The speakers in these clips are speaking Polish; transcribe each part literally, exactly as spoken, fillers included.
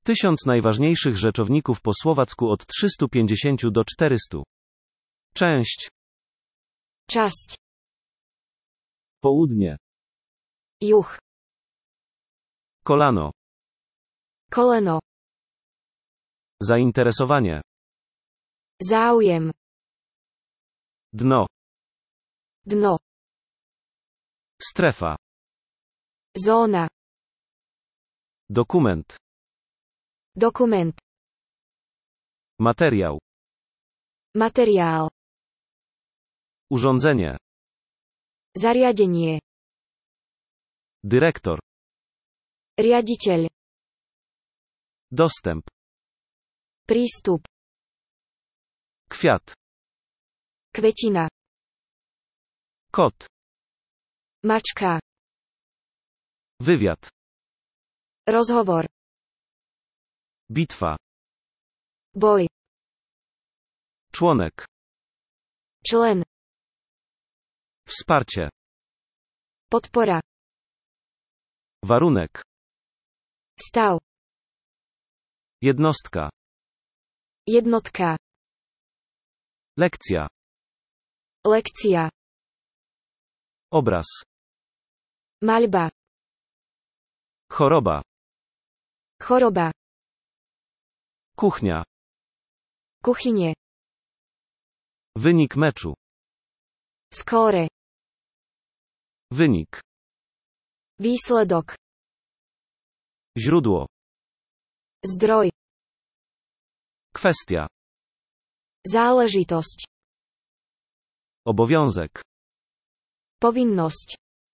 Tysiąc najważniejszych rzeczowników po słowacku od trzystu pięćdziesięciu do czterystu. Część. Časť. Południe. Juh. Kolano. Koleno. Zainteresowanie. Záujem. Dno. Dno. Strefa. Zóna. Dokument. Dokument. Materiał. Materiál. Urządzenie. Zariadenie. Dyrektor. Riaditeľ. Dostęp. Prístup. Kwiat. Kvetina. Kot. Mačka. Wywiad. Rozhovor. Bitwa. Boj. Członek. Člen. Wsparcie. Podpora. Warunek. Stav. Jednostka. Jednotka. Lekcja. Lekcia. Obraz. Maľba. Choroba. Choroba. Kuchnia. Kuchynie. Wynik meczu. Skóre. Wynik. Výsledok. Źródło. Zdroj. Kwestia. Záležitosť. Obowiązek. Povinnosť.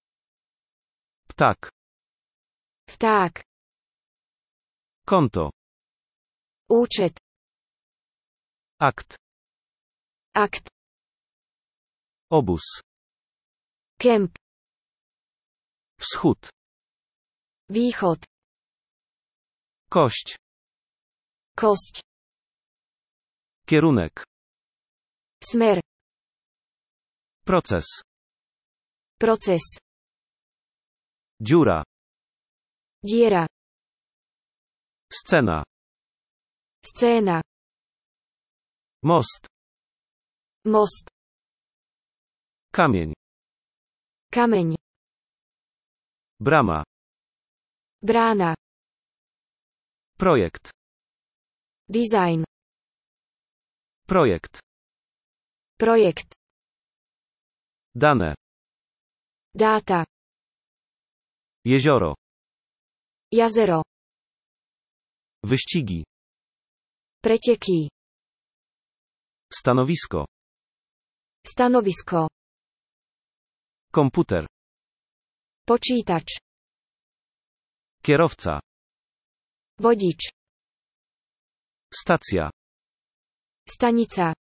Ptak. Vták. Konto. Účet. Akt. Akt. Obóz. Kemp. Wschód. Východ. Kość. Kosť. Kierunek. Smer. Proces. Proces. Dziura. Diera. Scena. Scéna. Most. Most. Kamień. Kameň. Brama. Brána. Projekt. Design. Projekt. Projekt. Dane. Dáta. Jezioro. Jazero. Wyścigi. Preteky. Stanowisko. Stanovisko. Komputer. Počítač. Kierowca. Vodič. Stacja. Stanica.